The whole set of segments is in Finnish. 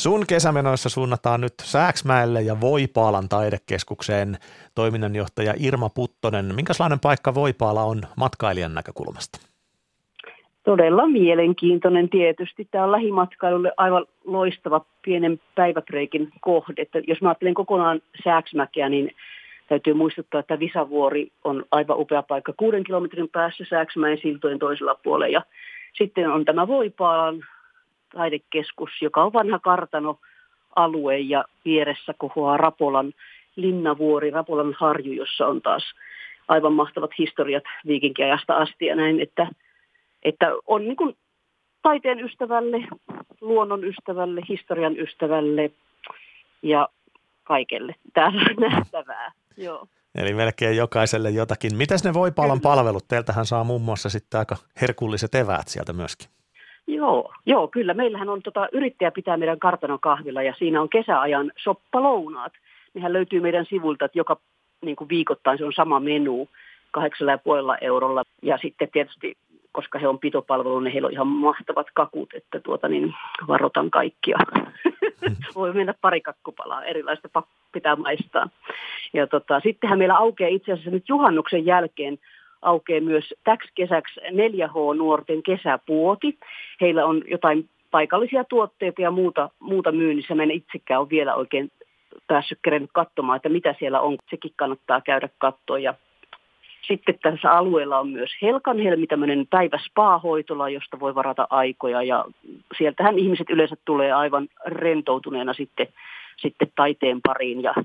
Sun kesämenoissa suunnataan nyt Sääksmäelle ja Voipaalan taidekeskukseen toiminnanjohtaja Irma Puttonen. Minkälainen paikka Voipaala on matkailijan näkökulmasta? Todella mielenkiintoinen tietysti. Tämä on lähimatkailulle aivan loistava pienen päiväbreikin kohde. Että jos mä ajattelen kokonaan Sääksmäkeä, niin täytyy muistuttaa, että Visavuori on aivan upea paikka 6 kilometrin päässä Sääksmäen siltojen toisella puolella. Ja sitten on tämä Voipaalan taidekeskus, joka on vanha kartanoalue ja vieressä kohoaa Rapolan linnavuori, Rapolan harju, jossa on taas aivan mahtavat historiat viikinkiajasta asti ja näin, että on niin kuin taiteen ystävälle, luonnon ystävälle, historian ystävälle ja kaikelle täällä nähtävää. Joo. Eli melkein jokaiselle jotakin. Mitäs ne Voipaalan palvelut? Teiltähän saa muun muassa sitten aika herkulliset eväät sieltä myöskin. Joo, kyllä. Meillähän on yrittäjä pitää meidän kartanon kahvilla ja siinä on kesäajan soppalounaat. Nehän löytyy meidän sivuilta, että joka niin kuin viikoittain se on sama menu 8,5 eurolla. Ja sitten tietysti, koska he on pitopalvelu, niin heillä on ihan mahtavat kakut, että varoitan kaikkia. Voi mennä pari kakkupalaa, erilaista pitää maistaa. Ja sittenhän meillä aukeaa itse asiassa nyt juhannuksen jälkeen aukeaa myös täksi kesäksi 4H-nuorten kesäpuoti. Heillä on jotain paikallisia tuotteita ja muuta myynnissä. Mä en itsekään ole vielä oikein päässyt kerennyt katsomaan, että mitä siellä on. Sekin kannattaa käydä katsoa. Ja sitten tässä alueella on myös Helkanhelmi, tämmöinen päivä-spa-hoitola, josta voi varata aikoja. Ja sieltähän ihmiset yleensä tulee aivan rentoutuneena sitten taiteen pariin ja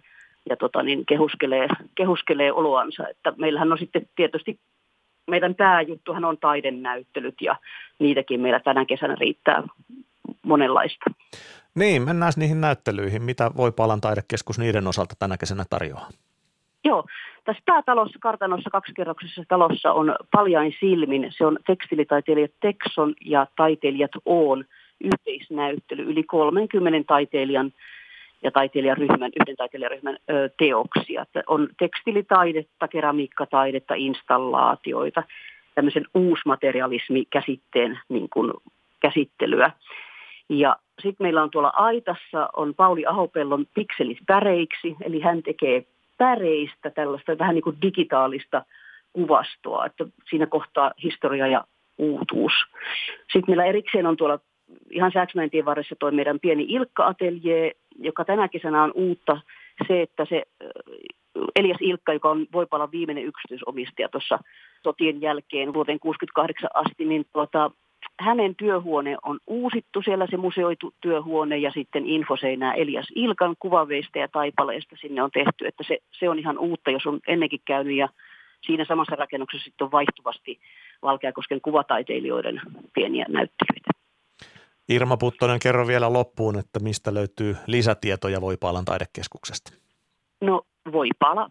kehuskelee oloansa. Että meillähän on sitten tietysti, meidän pääjuttuhan on taidennäyttelyt ja niitäkin meillä tänä kesänä riittää monenlaista. Niin, mennään niihin näyttelyihin. Mitä Voipaalan taidekeskus niiden osalta tänä kesänä tarjoaa? Joo, tässä päätalossa, kartanossa, kaksikerroksisessa talossa on Paljain silmin. Se on tekstiilitaiteilijat Texon ja taiteilijat Oon yhteisnäyttely yli 30 taiteilijan ja yhden taiteilijaryhmän teoksia. On tekstiilitaidetta, keramiikkataidetta, installaatioita, tämmöisen uusmaterialismi-käsitteen niin kuin käsittelyä. Ja sitten meillä on tuolla aitassa on Pauli Ahopellon Pikselit päreiksi, eli hän tekee päreistä tällaista vähän niin kuin digitaalista kuvastoa, että siinä kohtaa historia ja uutuus. Sitten meillä erikseen on tuolla ihan Sääksmäen tien varressa toi meidän pieni Ilkka-ateljee, joka tänä kesänä on uutta se, että se Elias Ilkka, joka on Voipaalan viimeinen yksityisomistaja tuossa sotien jälkeen vuoteen 1968 asti, niin hänen työhuone on uusittu, siellä se museoitu työhuone ja sitten infoseinää Elias Ilkan kuvaveistä ja taipaleista sinne on tehty, että se on ihan uutta, jos on ennenkin käynyt ja siinä samassa rakennuksessa sitten on vaihtuvasti Valkeakosken kuvataiteilijoiden pieniä näyttelyitä. Irma Puttonen, kerro vielä loppuun, että mistä löytyy lisätietoja Voipaalan taidekeskuksesta? No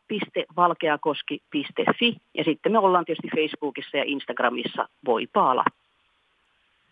voipala.valkeakoski.fi ja sitten me ollaan tietysti Facebookissa ja Instagramissa Voipaala.